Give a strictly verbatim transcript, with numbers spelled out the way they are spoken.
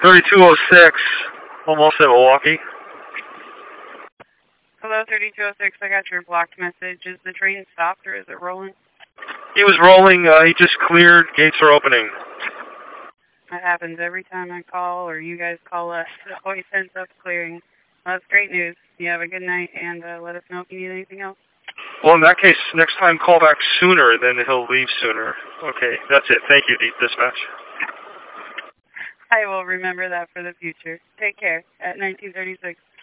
thirty-two oh six, almost at Milwaukee. Hello, thirty-two oh six, I got your blocked message. Is the train stopped or is it rolling? He was rolling, uh, he just cleared, gates are opening. That happens every time I call or you guys call us. It always ends up clearing. Well, that's great news. You have a good night and uh, let us know if you need anything else. Well, in that case, next time call back sooner, then he'll leave sooner. Okay, that's it. Thank you, Dispatch. I will remember that for the future. Take care at nineteen thirty-six.